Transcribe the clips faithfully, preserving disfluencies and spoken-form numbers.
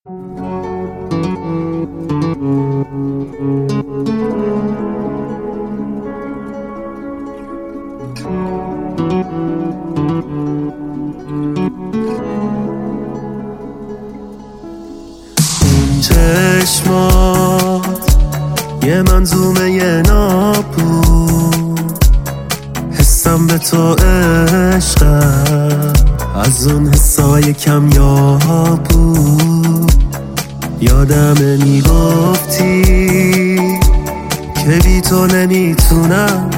چشمات یه منظومه یه نابود، حسم به تو عشقم از اون حسای کمیاب بود. یادمه میگفتی که بی تو نمیتونم،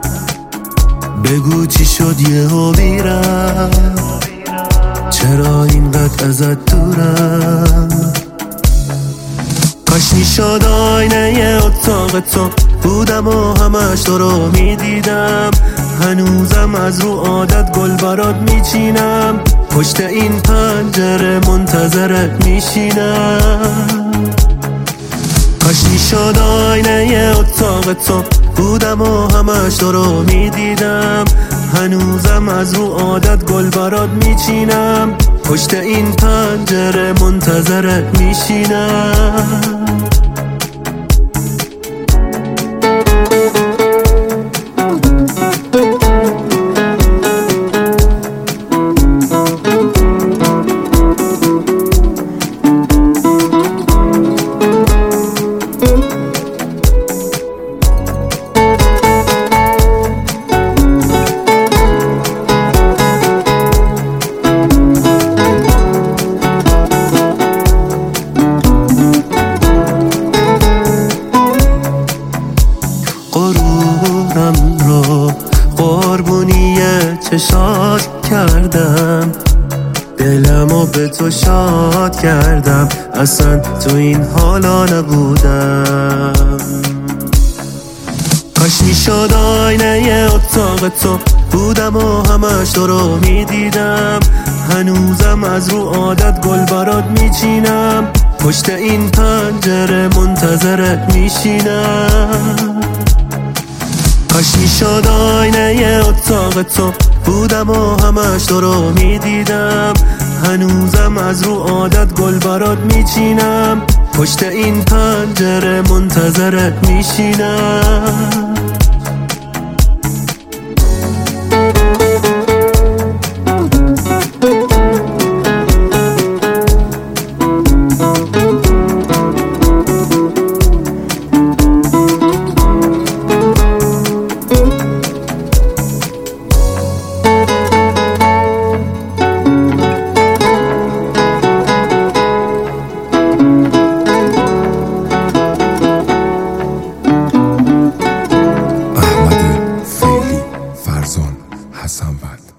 بگو چی شد یهو بیرم، چرا اینقدر ازت دورم. کاش میشد آینه ی اتاق تو بودم و همش تو رو میدیدم، هنوزم از رو عادت گل برات میچینم، پشت این پنجره منتظرت میشینم. کاش میشد آینه ی اتاق تو بودم و همش تو رو میدیدم، هنوزم از رو عادت گل برات میچینم، پشت این پنجره منتظرت میشینم. غرورم رو قربونی چشات کردم، دلمو به تو شاد کردم، اصلا تو این حالا نبودم. کاش میشد آینه ی اتاق تو بودم و همش تو رو میدیدم، هنوزم از رو عادت گل برات میچینم، پشت این پنجره منتظرت میشینم. کاش میشد آینه ی اتاق تو بودم و همش تو رو میدیدم، هنوزم از رو عادت گل برات میچینم، پشت این پنجره منتظرت میشینم. حسن ود